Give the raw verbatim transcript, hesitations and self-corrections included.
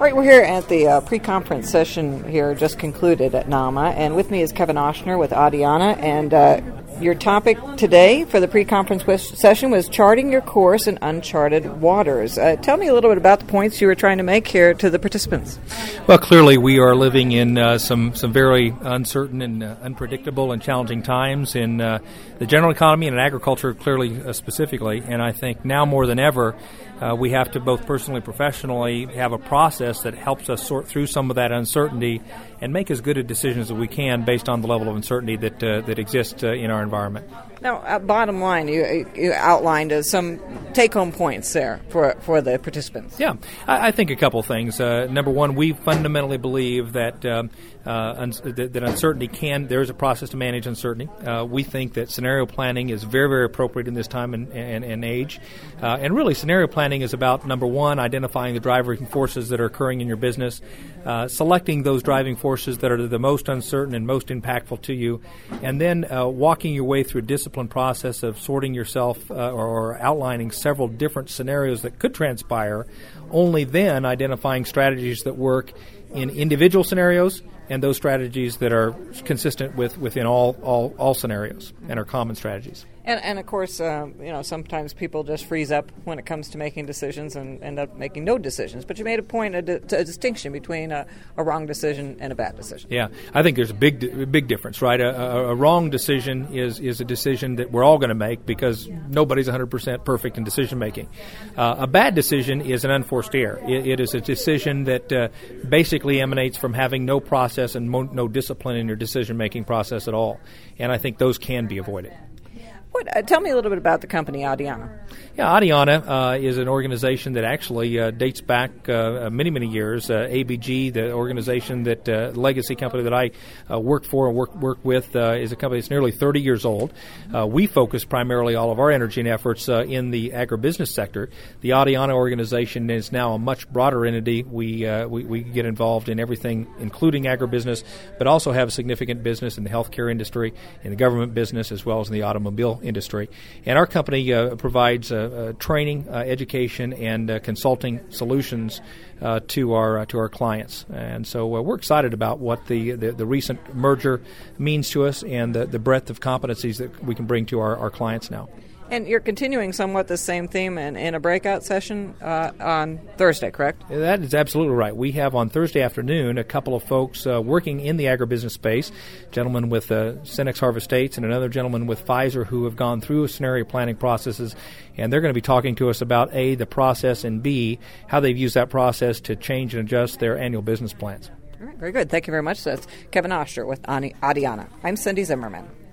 Right, we're here at the uh, pre-conference session here, just concluded at NAMA, and with me is Kevin Oshner with Adiana, and uh, your topic today for the pre-conference session was charting your course in uncharted waters. Uh, tell me a little bit about the points you were trying to make here to the participants. Well, clearly we are living in uh, some, some very uncertain and uh, unpredictable and challenging times in uh, the general economy and in agriculture clearly uh, specifically, and I think now more than ever Uh, we have to both personally and professionally have a process that helps us sort through some of that uncertainty and make as good a decisions as we can based on the level of uncertainty that uh, that exists uh, in our environment. Now, uh, bottom line, you, you outlined uh, some take-home points there for for the participants. Yeah, I, I think a couple things. Uh, number one, we fundamentally believe that um, uh, un- that, that uncertainty can. There is a process to manage uncertainty. Uh, we think that scenario planning is very, very appropriate in this time and, and, and age. Uh, and really, scenario planning is about, number one, identifying the driving forces that are occurring in your business, uh, selecting those driving forces that are the most uncertain and most impactful to you, and then uh, walking your way through a disciplined process of sorting yourself uh, or, or outlining several different scenarios that could transpire, only then identifying strategies that work in individual scenarios and those strategies that are consistent with within all, all, all scenarios and are common strategies. And, and of course, uh, you know, sometimes people just freeze up when it comes to making decisions and end up making no decisions. But you made a point, a, di- a distinction between a, a wrong decision and a bad decision. Yeah, I think there's a big, a big difference, right? A, a, a wrong decision is, is a decision that we're all going to make because nobody's one hundred percent perfect in decision making. Uh, a bad decision is an unforced error. It, it is a decision that uh, basically emanates from having no process and mo- no discipline in your decision making process at all. And I think those can be avoided. What, uh, tell me a little bit about the company, Adiana. Yeah, Adiana uh, is an organization that actually uh, dates back uh, many, many years. Uh, A B G, the organization that uh, legacy company that I uh, worked for and work work with, uh, is a company that's nearly thirty years old. Uh, we focus primarily all of our energy and efforts uh, in the agribusiness sector. The Adiana organization is now a much broader entity. We, uh, we we get involved in everything, including agribusiness, but also have a significant business in the healthcare industry, in the government business, as well as in the automobile industry. And our company uh, provides uh, uh, training, uh, education, and uh, consulting solutions uh, to our uh, to our clients. And so uh, we're excited about what the, the, the recent merger means to us and the, the breadth of competencies that we can bring to our, our clients now. And you're continuing somewhat the same theme in, in a breakout session uh, on Thursday, correct? That is absolutely right. We have on Thursday afternoon a couple of folks uh, working in the agribusiness space, a gentleman with uh, Cenex Harvest States and another gentleman with Pfizer who have gone through scenario planning processes, and they're going to be talking to us about, A, the process, and B, how they've used that process to change and adjust their annual business plans. All right, very good. Thank you very much. That's Kevin Oshner with Adiana. I'm Cindy Zimmerman.